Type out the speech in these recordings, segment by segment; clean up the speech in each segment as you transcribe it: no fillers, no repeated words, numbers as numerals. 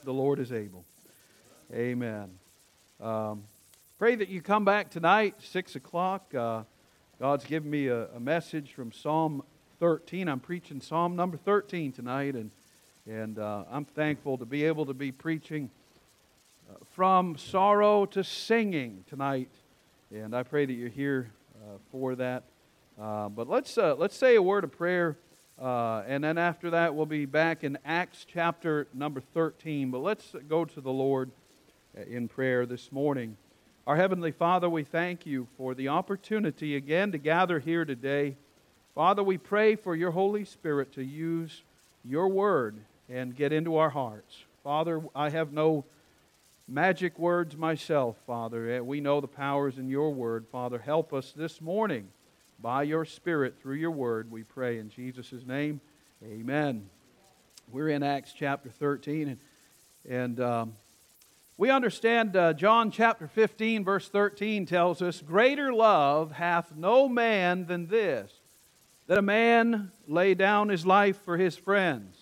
The Lord is able. Amen. Pray that you come back tonight, 6 o'clock. God's given me a message from Psalm 13. I'm preaching Psalm number 13 tonight, and I'm thankful to be able to be preaching from sorrow to singing tonight. And I pray that you're here for that. But let's say a word of prayer. And then after that, we'll be back in Acts chapter number 13. But let's go to the Lord in prayer this morning. Our Heavenly Father, we thank you for the opportunity again to gather here today. Father, we pray for your Holy Spirit to use your word and get into our hearts. Father, I have no magic words myself, Father. We know the powers in your word. Father, help us this morning. By your Spirit, through your word, we pray in Jesus' name. Amen. We're in Acts chapter 13, and we understand John chapter 15, verse 13 tells us, "Greater love hath no man than this, that a man lay down his life for his friends."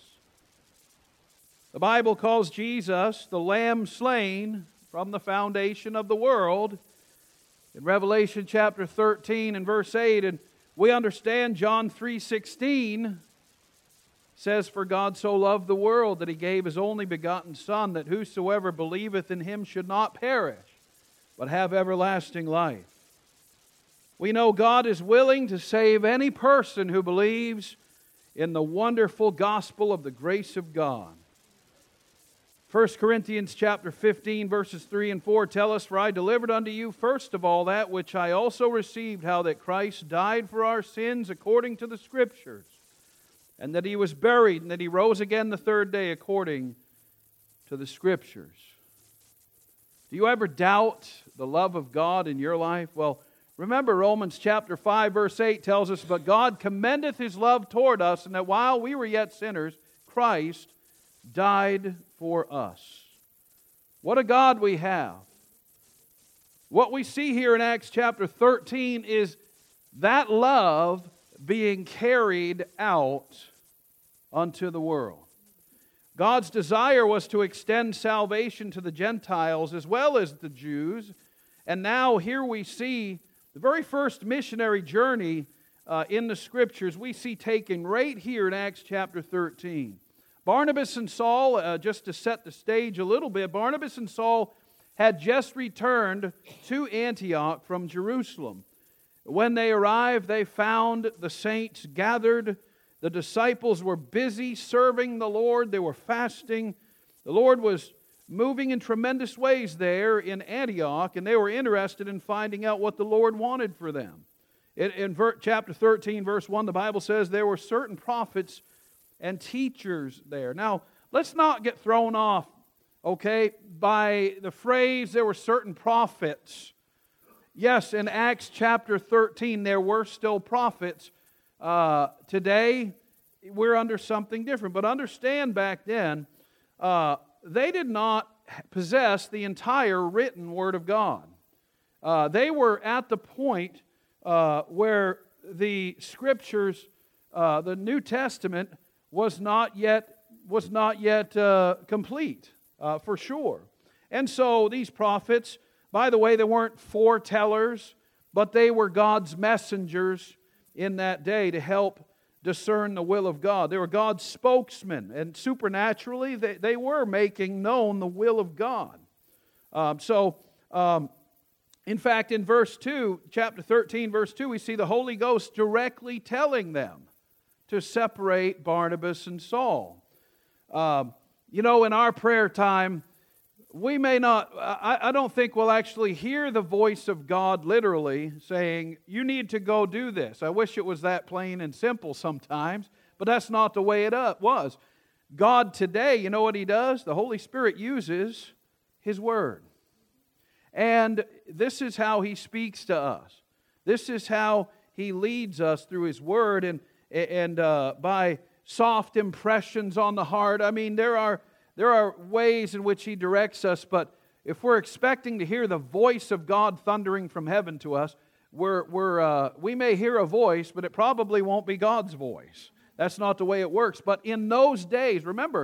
The Bible calls Jesus the Lamb slain from the foundation of the world. In Revelation chapter 13 and verse 8, and we understand John 3:16 says, "For God so loved the world that He gave His only begotten Son, that whosoever believeth in Him should not perish, but have everlasting life." We know God is willing to save any person who believes in the wonderful gospel of the grace of God. 1 Corinthians chapter 15, verses 3 and 4 tell us, "For I delivered unto you first of all that which I also received, how that Christ died for our sins according to the Scriptures, and that He was buried, and that He rose again the third day according to the Scriptures." Do you ever doubt the love of God in your life? Well, remember Romans chapter 5, verse 8 tells us, "But God commendeth His love toward us, and that while we were yet sinners, Christ died for us." What a God we have. What we see here in Acts chapter 13 is that love being carried out unto the world. God's desire was to extend salvation to the Gentiles as well as the Jews. And now here we see the very first missionary journey in the Scriptures we see taken right here in Acts chapter 13. Barnabas and Saul, just to set the stage a little bit, Barnabas and Saul had just returned to Antioch from Jerusalem. When they arrived, they found the saints gathered. The disciples were busy serving the Lord. They were fasting. The Lord was moving in tremendous ways there in Antioch, and they were interested in finding out what the Lord wanted for them. In chapter 13, verse 1, the Bible says there were certain prophets and teachers there. Now, let's not get thrown off, okay, by the phrase there were certain prophets. Yes, in Acts chapter 13, there were still prophets. Today, we're under something different. But understand back then, they did not possess the entire written Word of God. They were at the point where the Scriptures, the New Testament, was not yet complete, for sure. And so these prophets, by the way, they weren't foretellers, but they were God's messengers in that day to help discern the will of God. They were God's spokesmen, and supernaturally they were making known the will of God. In fact, in verse 2, chapter 13, verse 2, we see the Holy Ghost directly telling them to separate Barnabas and Saul. In our prayer time, we may not, I don't think we'll actually hear the voice of God literally saying, "You need to go do this." I wish it was that plain and simple sometimes, but that's not the way it was. God today, you know what He does? The Holy Spirit uses His Word. And this is how He speaks to us. This is how He leads us through His Word, and by soft impressions on the heart. I mean, there are ways in which He directs us, but if we're expecting to hear the voice of God thundering from heaven to us, we may hear a voice, but it probably won't be God's voice. That's not the way it works. But in those days, remember,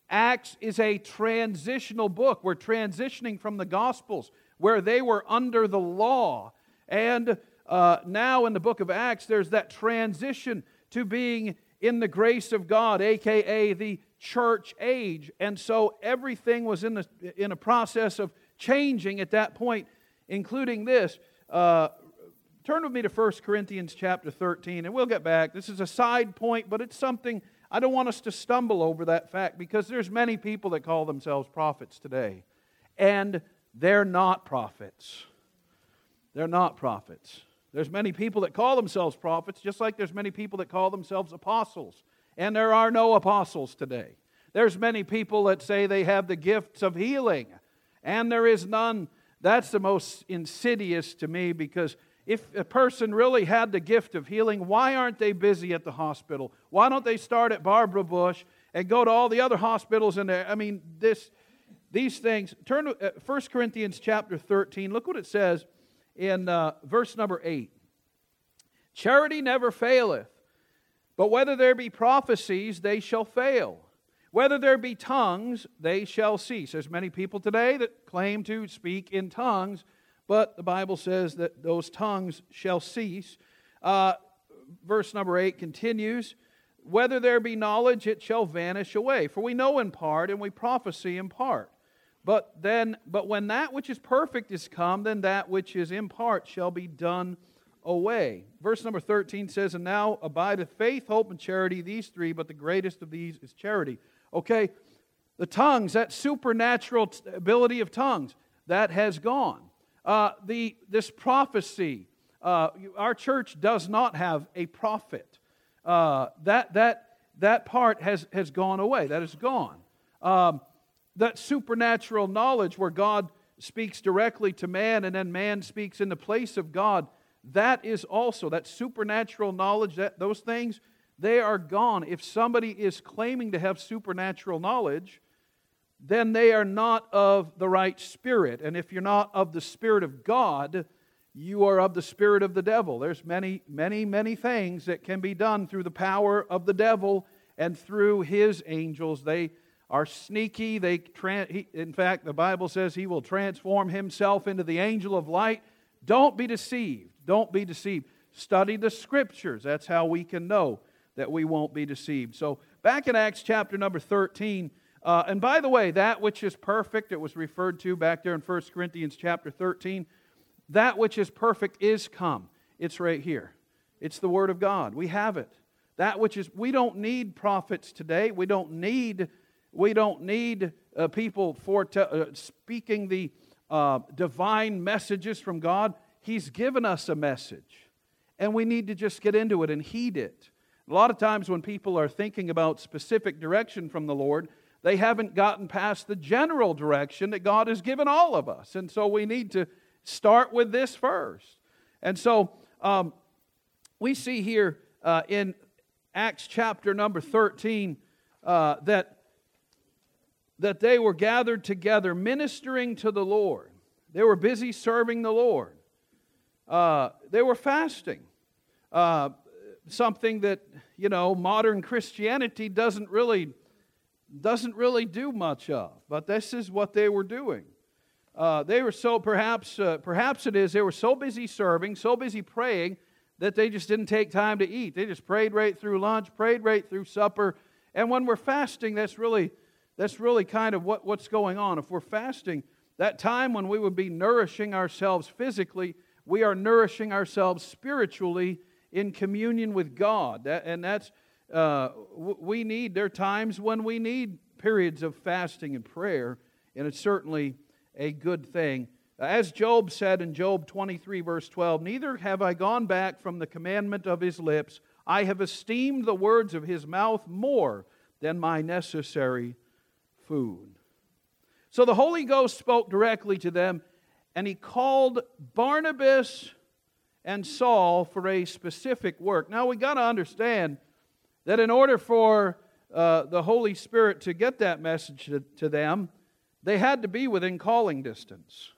Acts is a transitional book. We're transitioning from the Gospels, where they were under the law. And now in the book of Acts, there's that transition to being in the grace of God, a.k.a. the church age. And so everything was in a process of changing at that point, including this. Turn with me to 1 Corinthians chapter 13, and we'll get back. This is a side point, but it's something I don't want us to stumble over that fact, because there's many people that call themselves prophets today, and they're not prophets. They're not prophets. There's many people that call themselves prophets, just like there's many people that call themselves apostles, and there are no apostles today. There's many people that say they have the gifts of healing, and there is none. That's the most insidious to me, because if a person really had the gift of healing, why aren't they busy at the hospital? Why don't they start at Barbara Bush and go to all the other hospitals in there? I mean, these things. Turn to 1 Corinthians chapter 13. Look what it says in verse number 8. Charity never faileth, but whether there be prophecies, they shall fail. Whether there be tongues, they shall cease. There's many people today that claim to speak in tongues, but the Bible says that those tongues shall cease. Verse number 8 continues, whether there be knowledge, it shall vanish away. For we know in part, and we prophesy in part. But when that which is perfect is come, then that which is in part shall be done away. Verse number 13 says, and now abideth faith, hope, and charity, these three, but the greatest of these is charity. Okay, the tongues, that supernatural ability of tongues, that has gone. This prophecy, our church does not have a prophet. That part has gone away. That is gone. That supernatural knowledge where God speaks directly to man and then man speaks in the place of God, that is also, that supernatural knowledge, those things, they are gone. If somebody is claiming to have supernatural knowledge, then they are not of the right spirit. And if you're not of the Spirit of God, you are of the spirit of the devil. There's many, many, many things that can be done through the power of the devil and through his angels. They are sneaky. In fact, the Bible says he will transform himself into the angel of light. Don't be deceived. Don't be deceived. Study the Scriptures. That's how we can know that we won't be deceived. So back in Acts chapter number 13, and by the way, that which is perfect, it was referred to back there in 1 Corinthians chapter 13, that which is perfect is come. It's right here. It's the Word of God. We have it. That which is, we don't need prophets today. We don't need people for speaking the divine messages from God. He's given us a message, and we need to just get into it and heed it. A lot of times when people are thinking about specific direction from the Lord, they haven't gotten past the general direction that God has given all of us. And so we need to start with this first. And so we see here in Acts chapter number 13 that they were gathered together ministering to the Lord. They were busy serving the Lord. They were fasting. Something that, modern Christianity doesn't really do much of. But this is what they were doing. They were so, perhaps it is, they were so busy serving, so busy praying, that they just didn't take time to eat. They just prayed right through lunch, prayed right through supper. And when we're fasting, that's really kind of what's going on. If we're fasting, that time when we would be nourishing ourselves physically, we are nourishing ourselves spiritually in communion with God. There are times when we need periods of fasting and prayer, and it's certainly a good thing. As Job said in Job 23, verse 12, neither have I gone back from the commandment of his lips. I have esteemed the words of his mouth more than my necessary food. So the Holy Ghost spoke directly to them, and he called Barnabas and Saul for a specific work. Now we got to understand that in order for the Holy Spirit to get that message to them, they had to be within calling distance.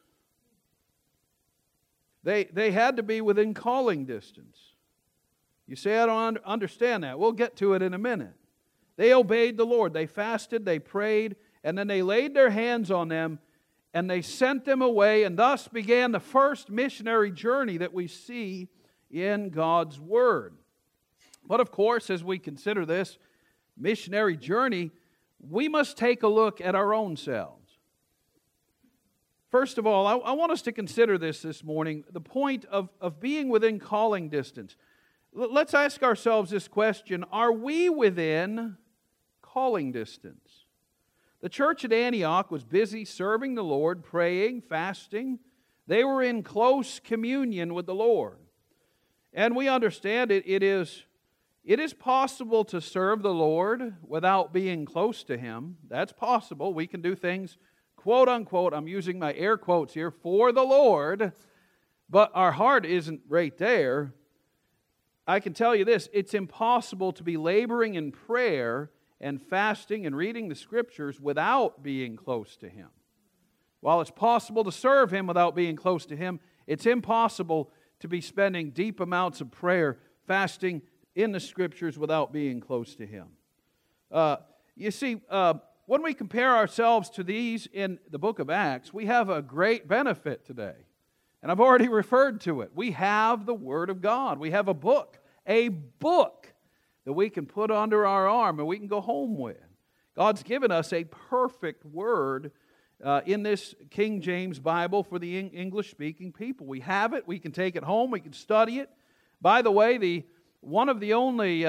They had to be within calling distance. You say, I don't understand that. We'll get to it in a minute. They obeyed the Lord. They fasted, they prayed, and then they laid their hands on them, and they sent them away, and thus began the first missionary journey that we see in God's Word. But of course, as we consider this missionary journey, we must take a look at our own selves. First of all, I want us to consider this morning, the point of being within calling distance. Let's ask ourselves this question: are we within calling distance? The church at Antioch was busy serving the Lord, praying, fasting. They were in close communion with the Lord. And we understand it is possible to serve the Lord without being close to Him. That's possible. We can do things, quote unquote, I'm using my air quotes here, for the Lord, but our heart isn't right there. I can tell you this: it's impossible to be laboring in prayer and fasting and reading the Scriptures without being close to Him. While it's possible to serve Him without being close to Him, it's impossible to be spending deep amounts of prayer, fasting in the Scriptures without being close to Him. You see, when we compare ourselves to these in the book of Acts, we have a great benefit today. And I've already referred to it. We have the Word of God. We have a book that we can put under our arm and we can go home with. God's given us a perfect Word in this King James Bible for the English-speaking people. We have it. We can take it home. We can study it. By the way, one of the only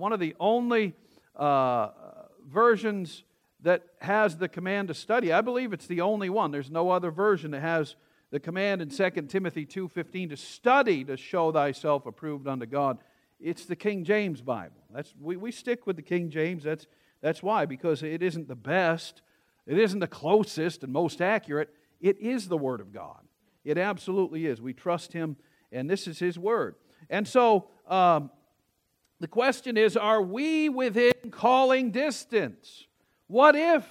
versions that has the command to study, I believe it's the only one. There's no other version that has the command in 2 Timothy 2:15 to study to show thyself approved unto God. It's the King James Bible. We stick with the King James. That's why, because it isn't the best, it isn't the closest and most accurate. It is the Word of God. It absolutely is. We trust Him, and this is His Word. And so, the question is, are we within calling distance? What if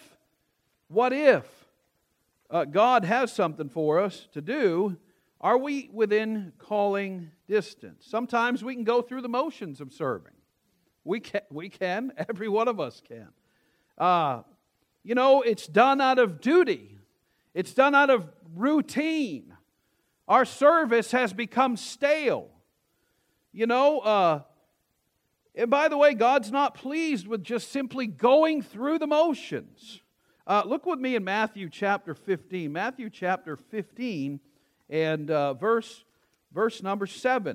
God has something for us to do? Are we within calling distance? Sometimes we can go through the motions of serving. We can. Every one of us can. It's done out of duty. It's done out of routine. Our service has become stale. And by the way, God's not pleased with just simply going through the motions. Look with me in Matthew chapter 15. Matthew chapter 15 and verse number 7.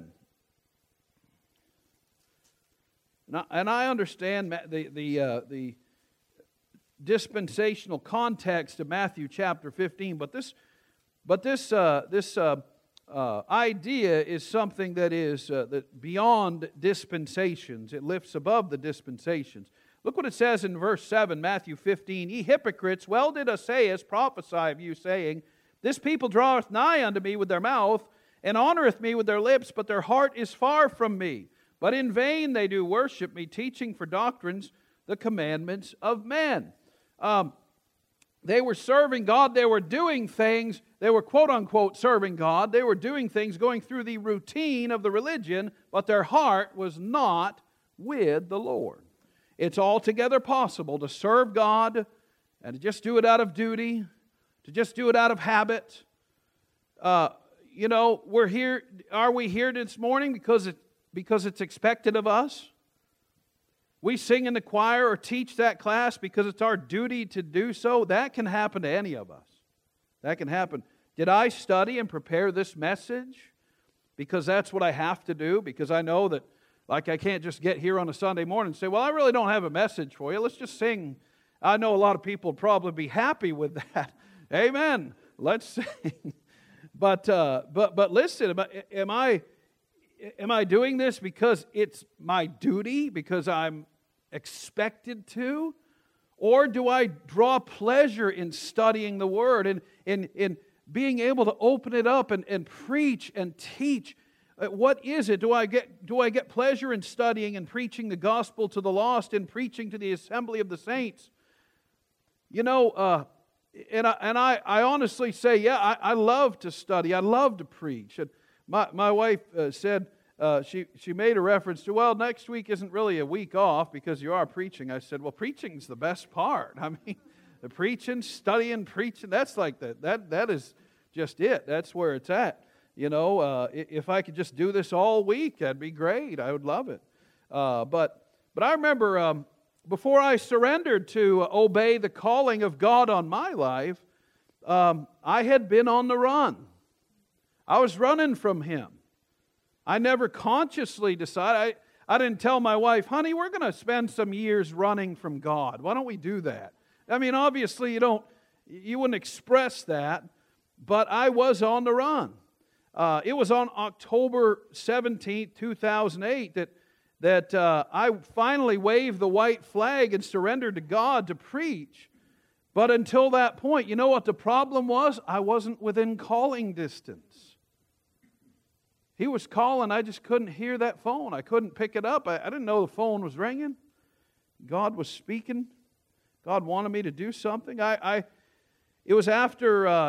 And I understand the dispensational context of Matthew chapter 15, but this idea is something that is that beyond dispensations. It lifts above the dispensations. Look what it says in verse 7, Matthew 15. Ye hypocrites, well did Esaias prophesy of you, saying, This people draweth nigh unto me with their mouth, and honoreth me with their lips, but their heart is far from me. But in vain they do worship me, teaching for doctrines the commandments of men. They were serving God. They were doing things. They were quote-unquote serving God. They were doing things, going through the routine of the religion, but their heart was not with the Lord. It's altogether possible to serve God and to just do it out of duty, to just do it out of habit. We're here. Are we here this morning because it's expected of us? We sing in the choir or teach that class because it's our duty to do so. That can happen to any of us. That can happen. Did I study and prepare this message because that's what I have to do? Because I know that, I can't just get here on a Sunday morning and say, well, I really don't have a message for you. Let's just sing. I know a lot of people would probably be happy with that. Amen. Let's sing. But listen, am I doing this because it's my duty, because I'm expected to? Or do I draw pleasure in studying the Word and in being able to open it up and preach and teach? What is it? Do I get pleasure in studying and preaching the gospel to the lost and preaching to the assembly of the saints? And I honestly say, yeah, I love to study. I love to preach. And my wife said, she made a reference to, well, next week isn't really a week off because you are preaching. I said, well, preaching's the best part. I mean, the preaching, studying, preaching, that's like that is just it. That's where it's at. You know, if I could just do this all week, that'd be great. I would love it. But I remember before I surrendered to obey the calling of God on my life, I had been on the run. I was running from Him. I never consciously decided. I didn't tell my wife, honey, we're going to spend some years running from God. Why don't we do that? I mean, obviously you wouldn't express that, but I was on the run. It was on October 17th, 2008 that I finally waved the white flag and surrendered to God to preach. But until that point, you know what the problem was? I wasn't within calling distance. He was calling, I just couldn't hear that phone. I couldn't pick it up. I didn't know the phone was ringing. God was speaking. God wanted me to do something. It was after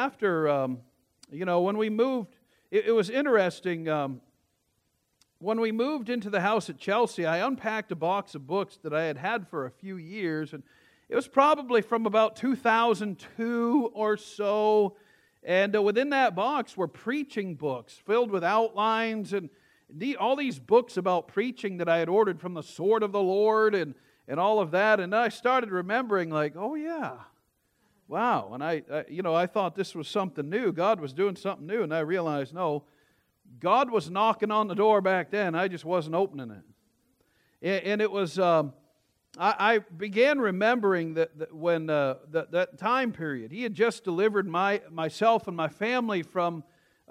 when we moved. It was interesting. When we moved into the house at Chelsea, I unpacked a box of books that I had had for a few years, and it was probably from about 2002 or so. And within that box were preaching books filled with outlines and all these books about preaching that I had ordered from the Sword of the Lord and all of that. And I started remembering, like, oh yeah, wow. And I thought this was something new. God was doing something new. And I realized, no, God was knocking on the door back then. I just wasn't opening it. And it was, I began remembering that when that time period, He had just delivered myself and my family from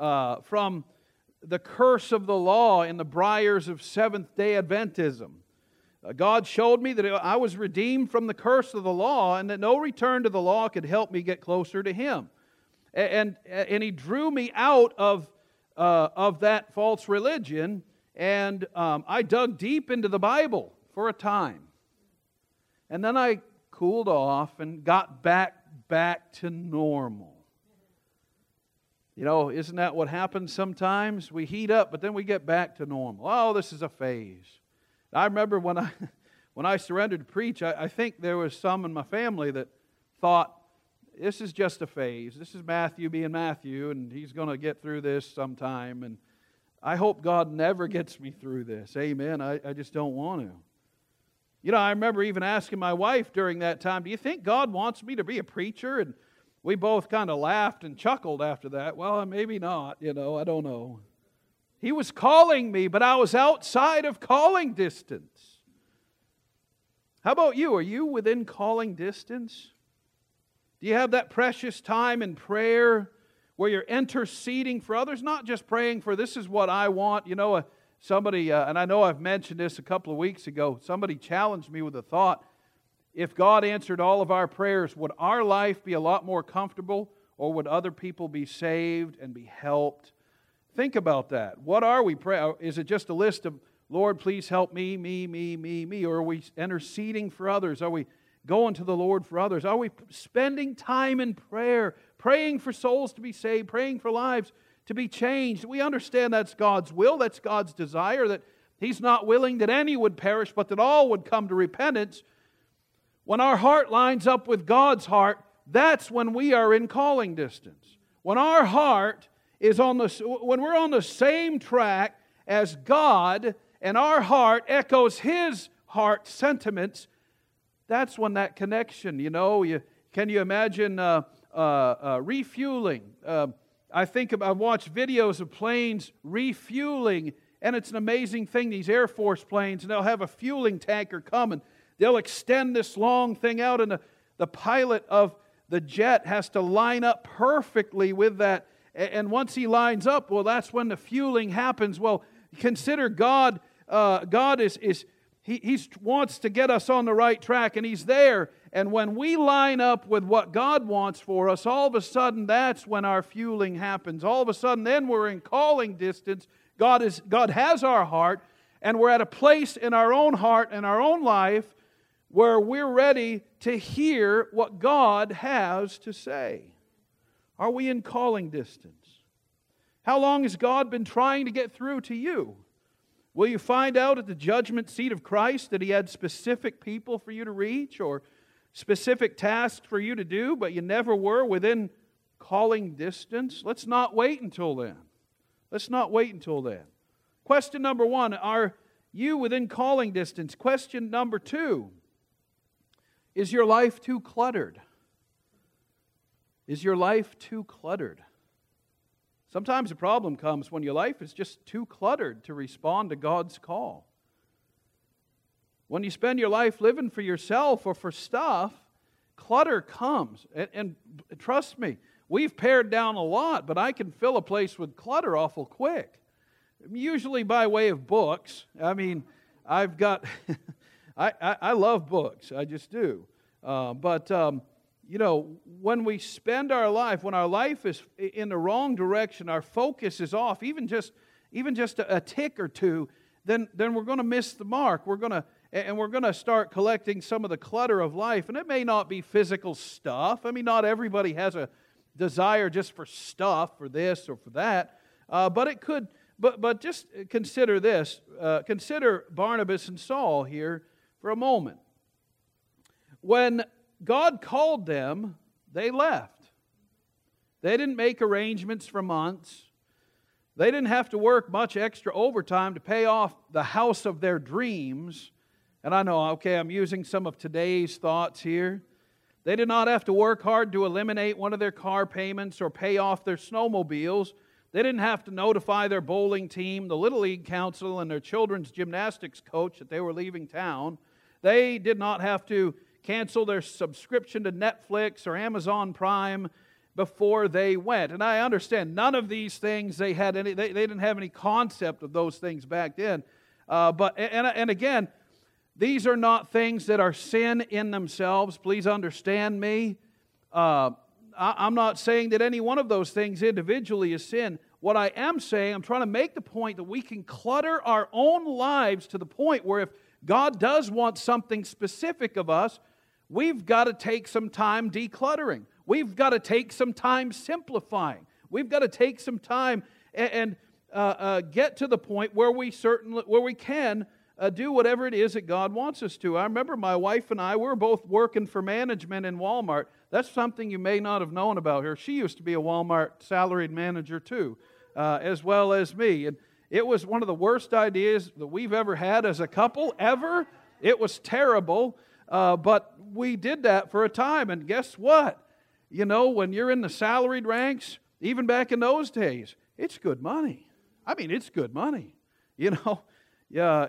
the curse of the law in the briars of Seventh-day Adventism. God showed me that I was redeemed from the curse of the law and that no return to the law could help me get closer to Him. And He drew me out of that false religion, and I dug deep into the Bible for a time. And then I cooled off and got back to normal. You know, isn't that what happens sometimes? We heat up, but then we get back to normal. Oh, this is a phase. I remember when I surrendered to preach, I think there was some in my family that thought, this is just a phase. This is Matthew being Matthew, and he's going to get through this sometime. And I hope God never gets me through this. Amen. I just don't want to. You know, I remember even asking my wife during that time, do you think God wants me to be a preacher? And we both kind of laughed and chuckled after that. Well, maybe not, I don't know. He was calling me, but I was outside of calling distance. How about you? Are you within calling distance? Do you have that precious time in prayer where you're interceding for others? Not just praying for, this is what I want. Somebody, and I know I've mentioned this a couple of weeks ago, somebody challenged me with a thought. If God answered all of our prayers, would our life be a lot more comfortable, or would other people be saved and be helped? Think about that. What are we praying? Is it just a list of, Lord, please help me, me? Or are we interceding for others? Are we going to the Lord for others? Are we spending time in prayer, praying for souls to be saved, praying for lives to be changed? We understand that's God's will, that's God's desire, that He's not willing that any would perish, but that all would come to repentance. When our heart lines up with God's heart, that's when we are in calling distance. When our heart is when we're on the same track as God, and our heart echoes His heart sentiments, that's when that connection, can you imagine refueling? I've watched videos of planes refueling, and it's an amazing thing. These Air Force planes, and they'll have a fueling tanker come, and they'll extend this long thing out, and the pilot of the jet has to line up perfectly with that. And once he lines up, well, that's when the fueling happens. Well, consider God. God He wants to get us on the right track, and He's there. And when we line up with what God wants for us, all of a sudden, that's when our fueling happens. All of a sudden, then we're in calling distance. God has our heart, and we're at a place in our own heart and our own life where we're ready to hear what God has to say. Are we in calling distance? How long has God been trying to get through to you? Will you find out at the judgment seat of Christ that He had specific people for you to reach or specific tasks for you to do, but you never were within calling distance? Let's not wait until then. Let's not wait until then. Question number 1, are you within calling distance? Question number 2, is your life too cluttered? Is your life too cluttered? Sometimes the problem comes when your life is just too cluttered to respond to God's call. When you spend your life living for yourself or for stuff, clutter comes. And trust me, we've pared down a lot, but I can fill a place with clutter awful quick. Usually by way of books. I mean, I've got, I love books, I just do. You know, when we spend our life, when our life is in the wrong direction, our focus is off, even just a tick or two, then we're going to miss the mark. We're going to start collecting some of the clutter of life, and it may not be physical stuff. I mean, not everybody has a desire just for stuff, for this or for that, but it could. But just consider this. Consider Barnabas and Saul here for a moment. When God called them, they left. They didn't make arrangements for months. They didn't have to work much extra overtime to pay off the house of their dreams. And I know, okay, I'm using some of today's thoughts here. They did not have to work hard to eliminate one of their car payments or pay off their snowmobiles. They didn't have to notify their bowling team, the Little League council, and their children's gymnastics coach that they were leaving town. They did not have to cancel their subscription to Netflix or Amazon Prime before they went. And I understand none of these things they didn't have any concept of those things back then. But again, these are not things that are sin in themselves. Please understand me. I'm not saying that any one of those things individually is sin. What I am saying, I'm trying to make the point that we can clutter our own lives to the point where if God does want something specific of us, we've got to take some time decluttering. We've got to take some time simplifying. We've got to take some time and get to the point where we can do whatever it is that God wants us to. I remember my wife and I, we were both working for management in Walmart. That's something you may not have known about her. She used to be a Walmart salaried manager too, as well as me. And it was one of the worst ideas that we've ever had as a couple, ever. It was terrible, but we did that for a time. And guess what? You know, when you're in the salaried ranks, even back in those days, it's good money. I mean, it's good money, you know. Yeah,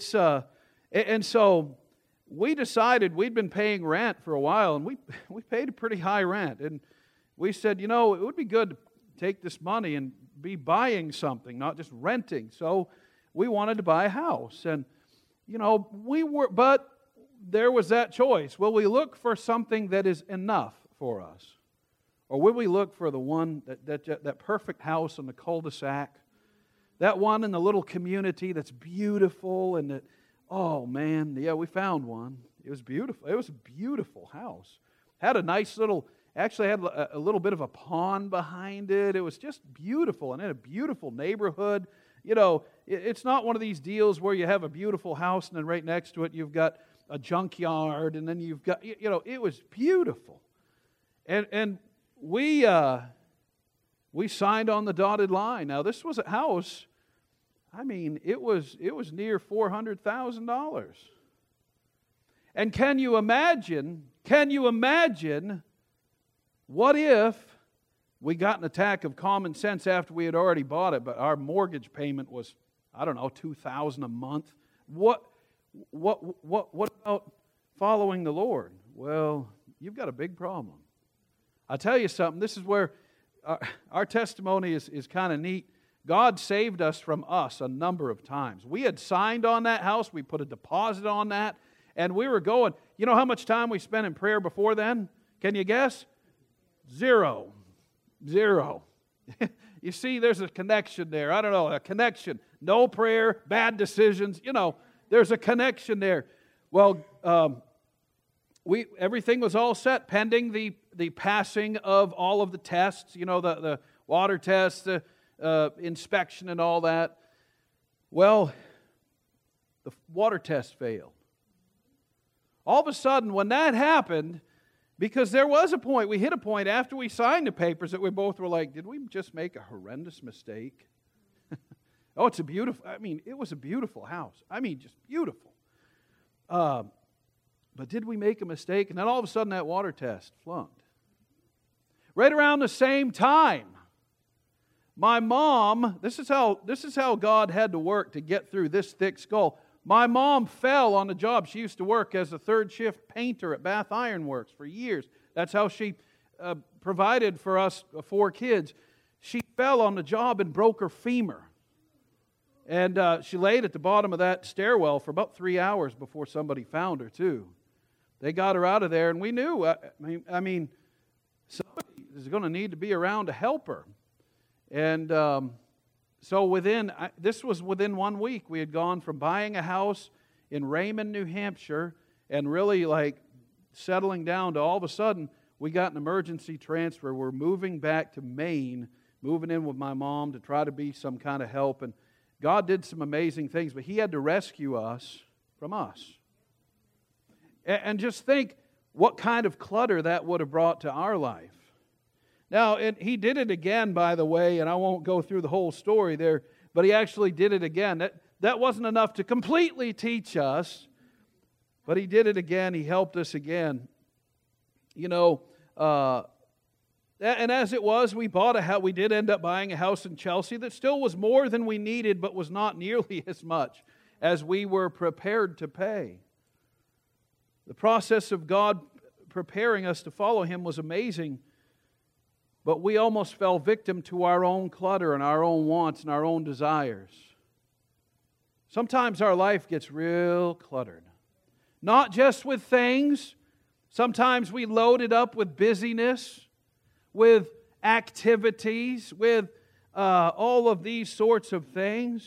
and so we decided we'd been paying rent for a while, and we paid a pretty high rent. And we said, you know, it would be good to take this money and be buying something, not just renting. So we wanted to buy a house. And, you know, but there was that choice. Will we look for something that is enough for us? Or will we look for the one, that perfect house in the cul-de-sac? That one in the little community that's beautiful and that, oh man, yeah, we found one. It was beautiful. It was a beautiful house. Had a nice little, actually had a little bit of a pond behind it. It was just beautiful and in a beautiful neighborhood. You know, it's not one of these deals where you have a beautiful house and then right next to it you've got a junkyard and then you've got, you know, it was beautiful. And we signed on the dotted line. Now this was a house, I mean, it was near $400,000. And can you imagine what if we got an attack of common sense after we had already bought it, but our mortgage payment was, I don't know, $2,000 a month? What about following the Lord? Well, you've got a big problem. I'll tell you something, this is where our testimony is kind of neat. God saved us from us a number of times. We had signed on that house. We put a deposit on that. And we were going. You know how much time we spent in prayer before then? Can you guess? Zero. You see, there's a connection there. I don't know, a connection. No prayer, bad decisions. You know, there's a connection there. Well, everything was all set pending the passing of all of the tests, you know, the water tests, the inspection and all that. Well, The water test failed. All of a sudden, when that happened, because there was a point, we hit a point after we signed the papers that we both were like, did we just make a horrendous mistake? Oh, it was a beautiful house. Just beautiful. But did we make a mistake? And then all of a sudden that water test flunked. Right around the same time, my mom, this is how God had to work to get through this thick skull. My mom fell on the job. She used to work as a third shift painter at Bath Iron Works for years. That's how she provided for us 4 kids. She fell on the job and broke her femur. And she laid at the bottom of that stairwell for about 3 hours before somebody found her too. They got her out of there, and we knew, somebody is going to need to be around to help her. And so this was within 1 week, we had gone from buying a house in Raymond, New Hampshire, and really settling down to all of a sudden, we got an emergency transfer. We're moving back to Maine, moving in with my mom to try to be some kind of help. And God did some amazing things, but He had to rescue us from us. And just think what kind of clutter that would have brought to our life. Now, He did it again, by the way, and I won't go through the whole story there, but He actually did it again. That wasn't enough to completely teach us, but He did it again. He helped us again. And as it was, we bought a house. We did end up buying a house in Chelsea that still was more than we needed, but was not nearly as much as we were prepared to pay. The process of God preparing us to follow Him was amazing, but we almost fell victim to our own clutter and our own wants and our own desires. Sometimes our life gets real cluttered. Not just with things. Sometimes we load it up with busyness, with activities, with all of these sorts of things.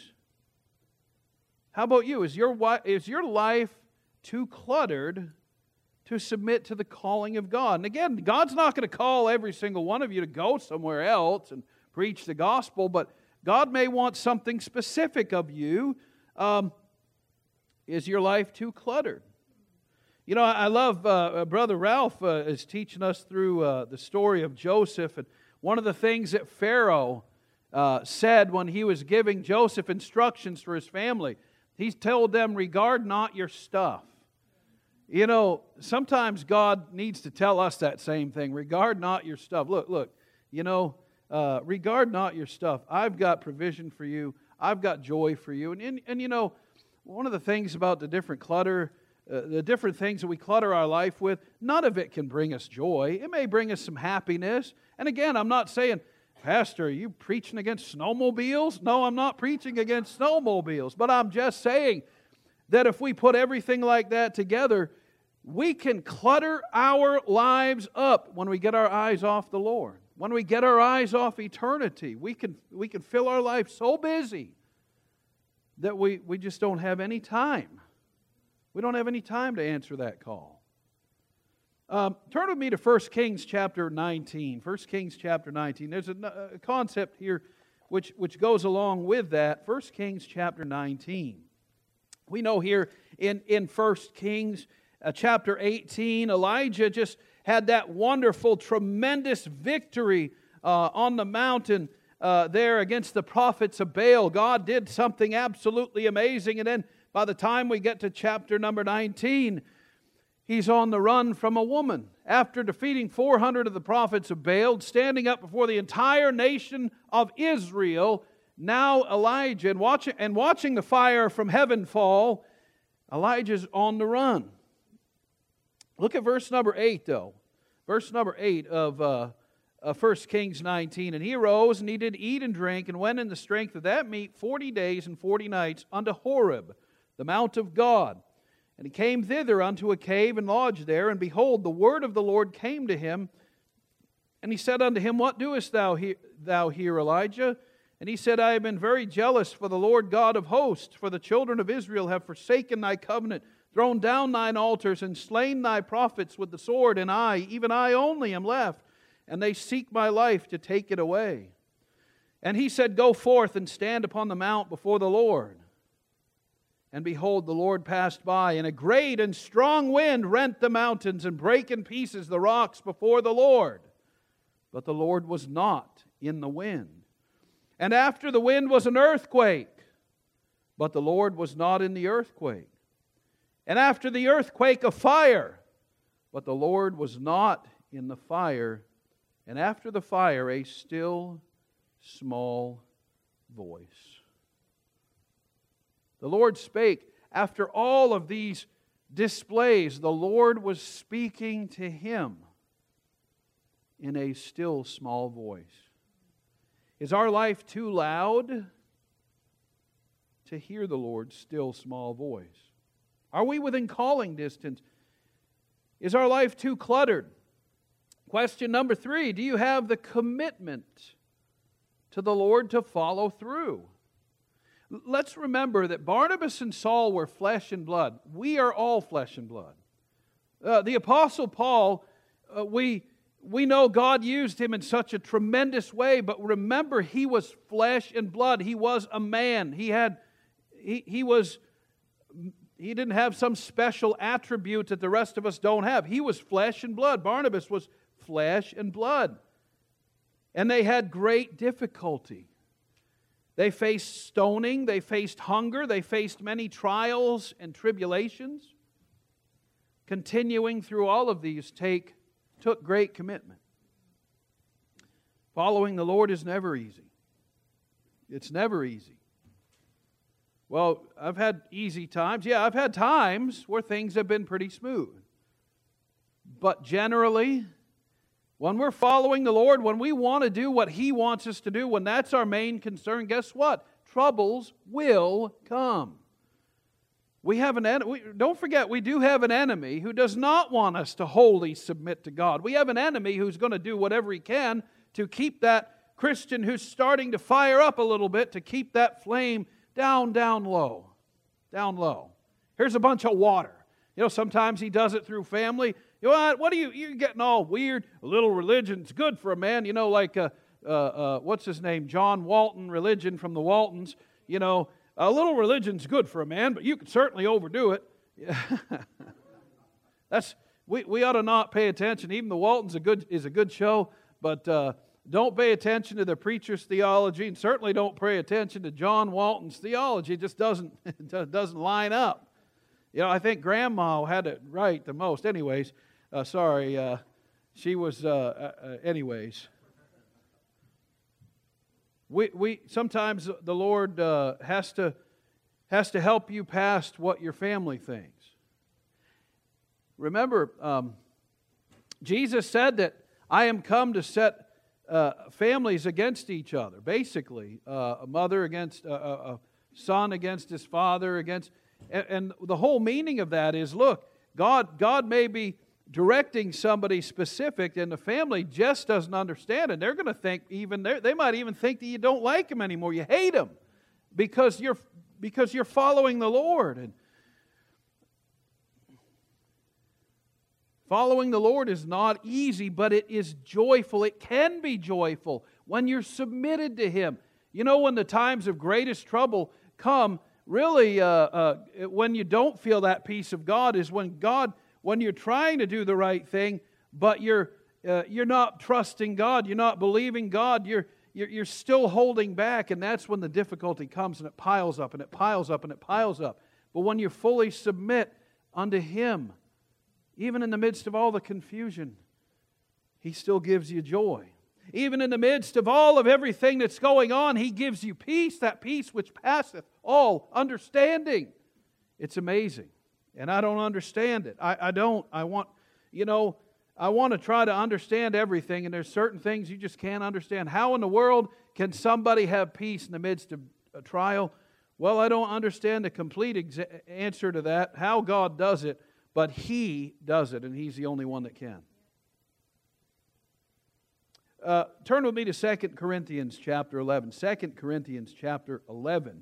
How about you? Is your life too cluttered to submit to the calling of God? And again, God's not going to call every single one of you to go somewhere else and preach the gospel, but God may want something specific of you. Is your life too cluttered? I love Brother Ralph is teaching us through the story of Joseph. And one of the things that Pharaoh said when he was giving Joseph instructions for his family, he told them, regard not your stuff. Sometimes God needs to tell us that same thing. Regard not your stuff. Look, regard not your stuff. I've got provision for you. I've got joy for you. And one of the things about the different clutter, the different things that we clutter our life with, none of it can bring us joy. It may bring us some happiness. And again, I'm not saying, Pastor, are you preaching against snowmobiles? No, I'm not preaching against snowmobiles. But I'm just saying that if we put everything like that together, we can clutter our lives up when we get our eyes off the Lord. When we get our eyes off eternity, we can fill our life so busy that we just don't have any time. We don't have any time to answer that call. Turn with me to 1 Kings chapter 19. 1 Kings chapter 19. There's a concept here which goes along with that. 1 Kings chapter 19. We know here in 1 Kings chapter 18, Elijah just had that wonderful, tremendous victory on the mountain there against the prophets of Baal. God did something absolutely amazing. And then by the time we get to chapter number 19, he's on the run from a woman. After defeating 400 of the prophets of Baal, standing up before the entire nation of Israel, now Elijah, and watching the fire from heaven fall, Elijah's on the run. Look at verse number 8, though. Verse number 8 of 1 Kings 19. And he arose, and he did eat and drink, and went in the strength of that meat 40 days and 40 nights unto Horeb, the mount of God. And he came thither unto a cave and lodged there. And behold, the word of the Lord came to him. And he said unto him, What doest thou here, Elijah? And he said, I have been very jealous for the Lord God of hosts, for the children of Israel have forsaken thy covenant, thrown down thine altars, and slain thy prophets with the sword, and I, even I only, am left, and they seek my life to take it away. And he said, Go forth and stand upon the mount before the Lord. And behold, the Lord passed by, and a great and strong wind rent the mountains and brake in pieces the rocks before the Lord. But the Lord was not in the wind. And after the wind was an earthquake, but the Lord was not in the earthquake. And after the earthquake a fire, but the Lord was not in the fire. And after the fire a still small voice. The Lord spake. After all of these displays, the Lord was speaking to him in a still small voice. Is our life too loud to hear the Lord's still small voice? Are we within calling distance? Is our life too cluttered? Question number 3, do you have the commitment to the Lord to follow through? Let's remember that Barnabas and Saul were flesh and blood. We are all flesh and blood. The Apostle Paul, we know God used him in such a tremendous way, but remember, he was flesh and blood. He was a man. He didn't have some special attribute that the rest of us don't have. He was flesh and blood. Barnabas was flesh and blood. And they had great difficulty. They faced stoning, they faced hunger, they faced many trials and tribulations. Continuing through all of these took great commitment. Following the Lord is never easy. It's never easy. Well, I've had easy times. Yeah, I've had times where things have been pretty smooth. But generally, when we're following the Lord, when we want to do what He wants us to do, when that's our main concern, guess what? Troubles will come. We have an enemy. Don't forget, we do have an enemy who does not want us to wholly submit to God. We have an enemy who's going to do whatever he can to keep that Christian who's starting to fire up a little bit, to keep that flame down low. Down low. Here's a bunch of water. You know, sometimes he does it through family. You know what are you're getting all weird? A little religion's good for a man. You know, like, what's his name? John Walton, religion from the Waltons. You know, a little religion's good for a man, but you can certainly overdo it. We ought to not pay attention. Even the Waltons is a good show, but don't pay attention to the preacher's theology, and certainly don't pay attention to John Walton's theology. It just doesn't line up. You know, I think Grandma had it right the most. Anyways, she was. Anyways, we sometimes the Lord has to help you past what your family thinks. Remember, Jesus said that I am come to set families against each other. Basically, a mother against a son against his father against. And the whole meaning of that is, look, God may be directing somebody specific, and the family just doesn't understand, and they're going to think they might even think that you don't like them anymore, you hate them, because you're following the Lord. And following the Lord is not easy, but it is joyful. It can be joyful when you're submitted to Him. You know, when the times of greatest trouble come, really, when you don't feel that peace of God is when you're trying to do the right thing, but you're not trusting God, you're not believing God, you're still holding back, and that's when the difficulty comes, and it piles up, and it piles up, and it piles up. But when you fully submit unto Him, even in the midst of all the confusion, He still gives you joy. Even in the midst of all of everything that's going on, He gives you peace, that peace which passeth all understanding. It's amazing. And I don't understand it. I want to try to understand everything, and there's certain things you just can't understand. How in the world can somebody have peace in the midst of a trial? Well, I don't understand the complete answer to that, how God does it, but He does it, and He's the only one that can. Turn with me to 2 Corinthians chapter 11. 2 Corinthians chapter 11.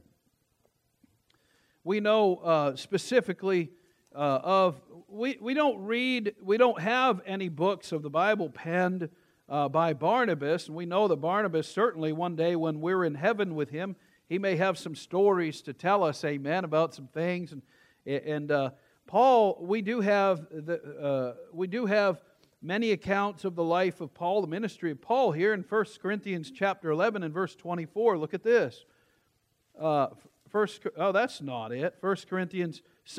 We know specifically we don't have any books of the Bible penned by Barnabas. And we know that Barnabas certainly one day when we're in heaven with him, he may have some stories to tell us, amen, about some things. And Paul, we do have many accounts of the life of Paul, the ministry of Paul here in 1 Corinthians chapter 11 and verse 24. Look at this. That's not it. 2 Corinthians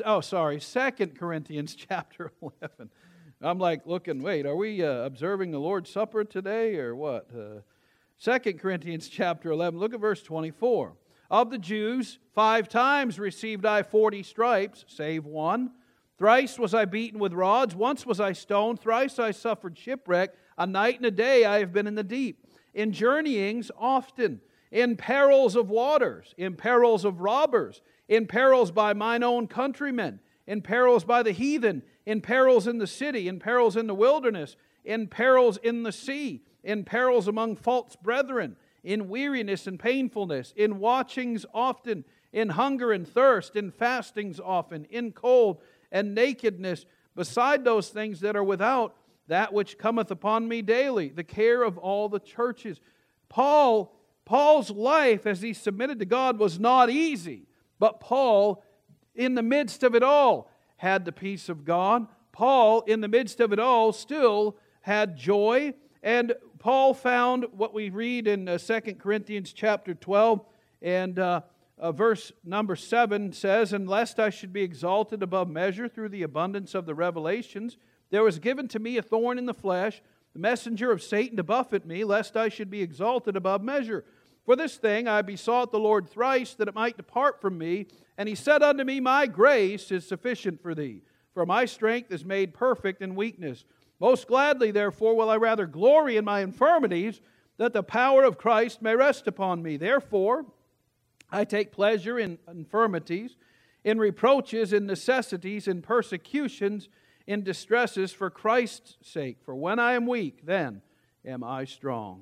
chapter 11. I'm like looking, wait, are we observing the Lord's Supper today or what? 2 Corinthians chapter 11, look at verse 24. Of the Jews, 5 times received I 40 stripes, save one. Thrice was I beaten with rods, once was I stoned, thrice I suffered shipwreck. A night and a day I have been in the deep. In journeyings often, in perils of waters, in perils of robbers, in perils by mine own countrymen, in perils by the heathen, in perils in the city, in perils in the wilderness, in perils in the sea, in perils among false brethren, in weariness and painfulness, in watchings often, in hunger and thirst, in fastings often, in cold and nakedness, beside those things that are without, that which cometh upon me daily, the care of all the churches. Paul's life as he submitted to God was not easy, but Paul, in the midst of it all, had the peace of God. Paul, in the midst of it all, still had joy. And Paul found what we read in 2 Corinthians chapter 12, and verse number 7 says, "And lest I should be exalted above measure through the abundance of the revelations, there was given to me a thorn in the flesh, the messenger of Satan to buffet me, lest I should be exalted above measure. For this thing I besought the Lord thrice, that it might depart from me. And He said unto me, My grace is sufficient for thee, for my strength is made perfect in weakness. Most gladly, therefore, will I rather glory in my infirmities, that the power of Christ may rest upon me. Therefore, I take pleasure in infirmities, in reproaches, in necessities, in persecutions, in distresses for Christ's sake. For when I am weak, then am I strong."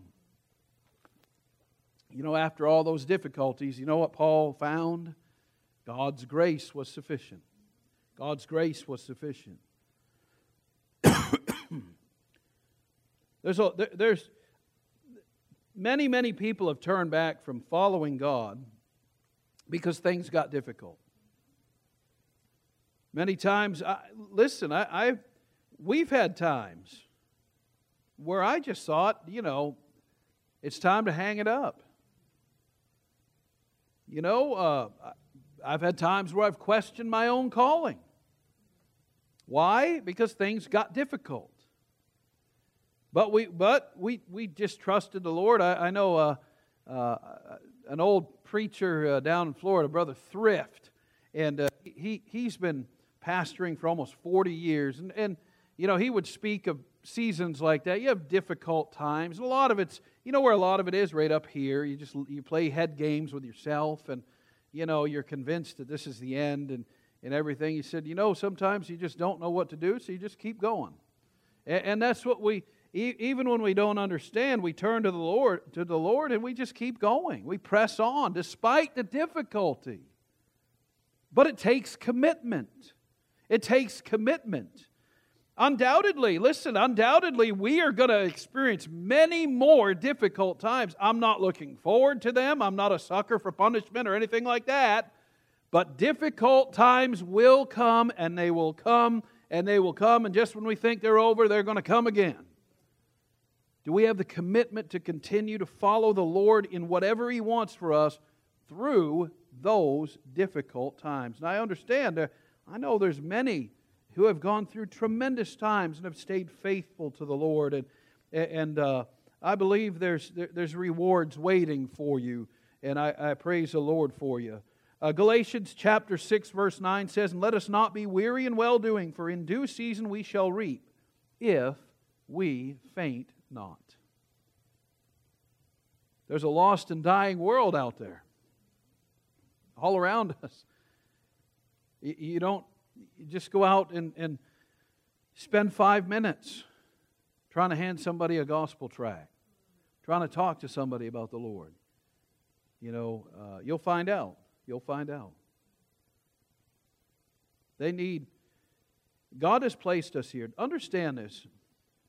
You know, after all those difficulties, you know what Paul found? God's grace was sufficient. God's grace was sufficient. There's many people have turned back from following God because things got difficult. Many times, we've had times where I just thought, it's time to hang it up. I've had times where I've questioned my own calling. Why? Because things got difficult. But we just trusted the Lord. I know an old preacher down in Florida, Brother Thrift, and he's been pastoring for almost 40 years, and he would speak of seasons like that. You have difficult times. A lot of it's, where a lot of it is right up here. You play head games with yourself, and you're convinced that this is the end and everything. He said, sometimes you just don't know what to do, so you just keep going. And that's what even when we don't understand, we turn to the Lord, and we just keep going. We press on despite the difficulty. But it takes commitment. It takes commitment. Undoubtedly, we are going to experience many more difficult times. I'm not looking forward to them. I'm not a sucker for punishment or anything like that. But difficult times will come, and they will come, and they will come. And just when we think they're over, they're going to come again. Do we have the commitment to continue to follow the Lord in whatever He wants for us through those difficult times? And I understand, I know there's many who have gone through tremendous times and have stayed faithful to the Lord. And I believe there's rewards waiting for you, and I praise the Lord for you. Galatians chapter 6, verse 9 says, "And let us not be weary in well-doing, for in due season we shall reap, if we faint not." There's a lost and dying world out there, all around us. You just go out and spend 5 minutes trying to hand somebody a gospel tract, trying to talk to somebody about the Lord. You'll find out. You'll find out. God has placed us here. Understand this.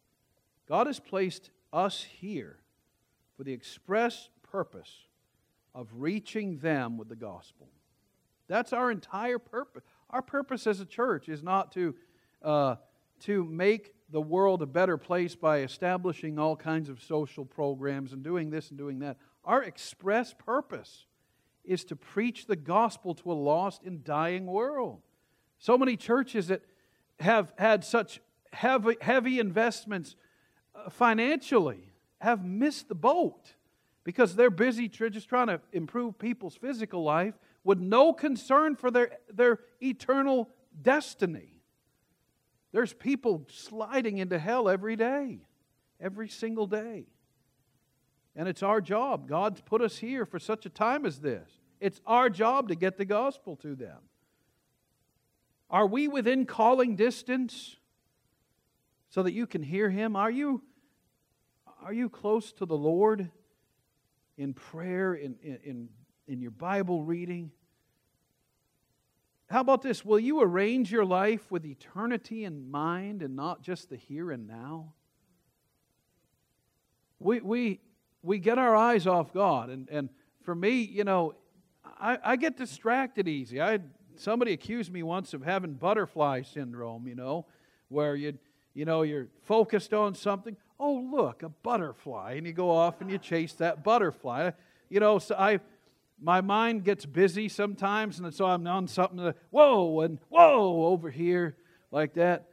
God has placed us here for the express purpose of reaching them with the gospel. That's our entire purpose. Our purpose as a church is not to make the world a better place by establishing all kinds of social programs and doing this and doing that. Our express purpose is to preach the gospel to a lost and dying world. So many churches that have had such heavy investments financially have missed the boat because they're busy just trying to improve people's physical life with no concern for their eternal destiny. There's people sliding into hell every day, every single day. And it's our job. God's put us here for such a time as this. It's our job to get the gospel to them. Are we within calling distance so that you can hear Him? Are you close to the Lord in prayer, in your Bible reading? How about this? Will you arrange your life with eternity in mind and not just the here and now? We get our eyes off God. And for me, I get distracted easy. Somebody accused me once of having butterfly syndrome, where you're focused on something. Oh, look, a butterfly. And you go off and you chase that butterfly. So my mind gets busy sometimes, and so I'm on something that, whoa, and whoa, over here, like that.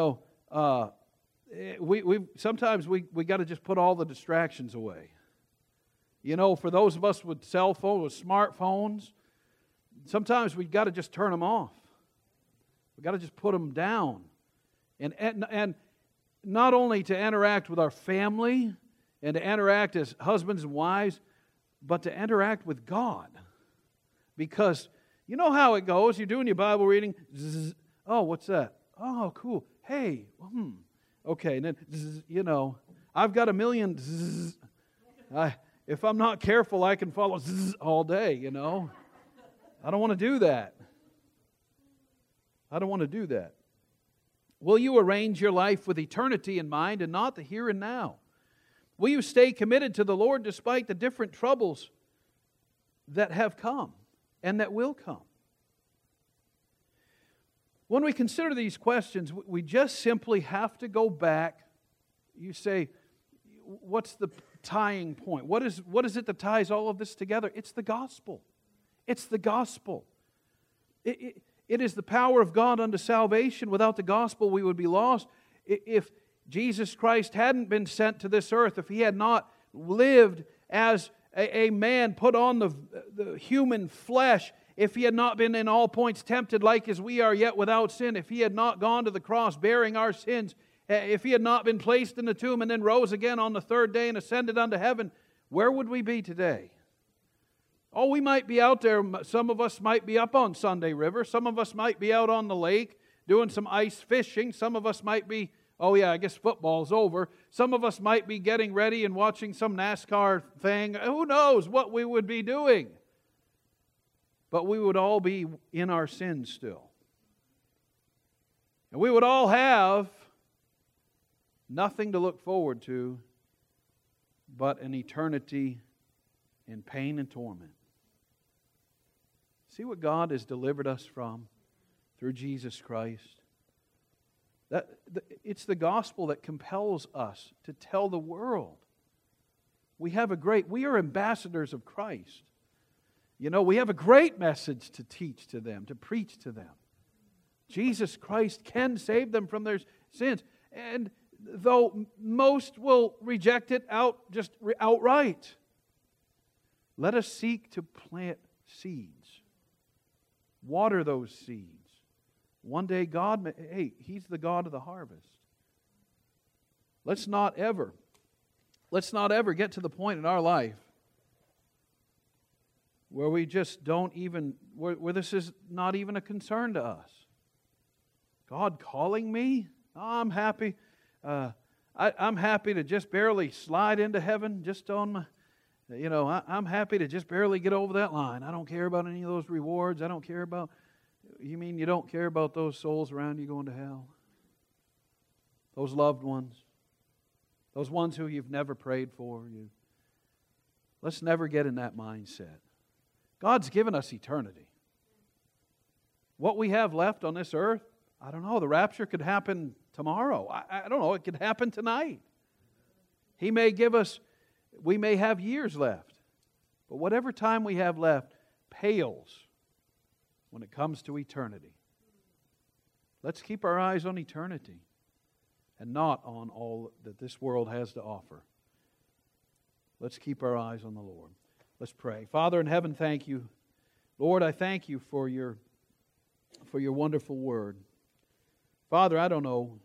Sometimes we got to just put all the distractions away. For those of us with cell phones, with smartphones, sometimes we got to just turn them off. We got to just put them down, and not only to interact with our family and to interact as husbands and wives, but to interact with God. Because you know how it goes. You're doing your Bible reading. Zzz, oh, what's that? Oh, cool. Hey, okay. And then, I've got a million. Zzz. If I'm not careful, I can follow zzz all day, I don't want to do that. I don't want to do that. Will you arrange your life with eternity in mind and not the here and now? Will you stay committed to the Lord despite the different troubles that have come and that will come? When we consider these questions, we just simply have to go back. You say, what's the tying point? What is it that ties all of this together? It's the gospel. It's the gospel. It is the power of God unto salvation. Without the gospel, we would be lost. If Jesus Christ hadn't been sent to this earth, if He had not lived as a man, put on the human flesh, if He had not been in all points tempted like as we are, yet without sin, if He had not gone to the cross bearing our sins, if He had not been placed in the tomb and then rose again on the third day and ascended unto heaven, where would we be today? Oh, we might be out there. Some of us might be up on Sunday River. Some of us might be out on the lake doing some ice fishing. Some of us might be, I guess football's over. Some of us might be getting ready and watching some NASCAR thing. Who knows what we would be doing? But we would all be in our sins still. And we would all have nothing to look forward to but an eternity in pain and torment. See what God has delivered us from through Jesus Christ. It's the gospel that compels us to tell the world. We are ambassadors of Christ. We have a great message to teach to them, to preach to them. Jesus Christ can save them from their sins. And though most will reject it outright, let us seek to plant seeds. Water those seeds. One day He's the God of the harvest. Let's not ever get to the point in our life where we just where this is not even a concern to us. God calling me? Oh, I'm happy. I'm happy to just barely slide into heaven just on my... I'm happy to just barely get over that line. I don't care about any of those rewards. I don't care about... You mean you don't care about those souls around you going to hell? Those loved ones? Those ones who you've never prayed for? Let's never get in that mindset. God's given us eternity. What we have left on this earth, I don't know. The rapture could happen tomorrow. I don't know. It could happen tonight. He may give us, we may have years left. But whatever time we have left pales when it comes to eternity. Let's keep our eyes on eternity and not on all that this world has to offer. Let's keep our eyes on the Lord. Let's pray. Father in heaven, thank you. Lord, I thank you for your wonderful word. Father, I don't know,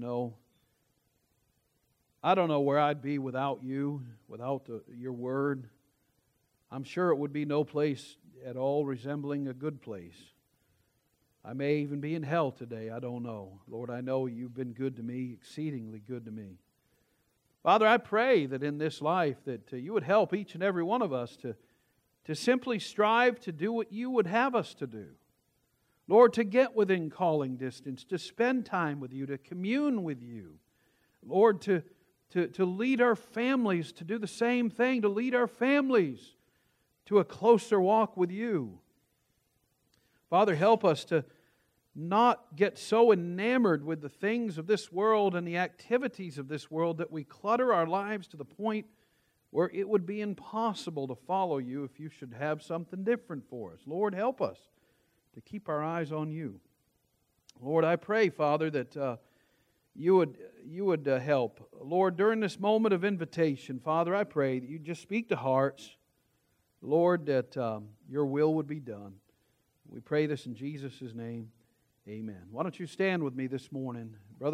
I don't know where I'd be without you, without your word. I'm sure it would be no place at all resembling a good place. I may even be in hell today. I don't know. Lord, I know you've been good to me, exceedingly good to me. Father, I pray that in this life that you would help each and every one of us to simply strive to do what you would have us to do. Lord, to get within calling distance, to spend time with you, to commune with you. Lord, to lead our families to do the same thing, to lead our families to a closer walk with you. Father, help us to not get so enamored with the things of this world and the activities of this world that we clutter our lives to the point where it would be impossible to follow you if you should have something different for us. Lord, help us to keep our eyes on you. Lord, I pray, Father, that you would help. Lord, during this moment of invitation, Father, I pray that you just speak to hearts. Lord, that your will would be done. We pray this in Jesus' name. Amen. Why don't you stand with me this morning? Brother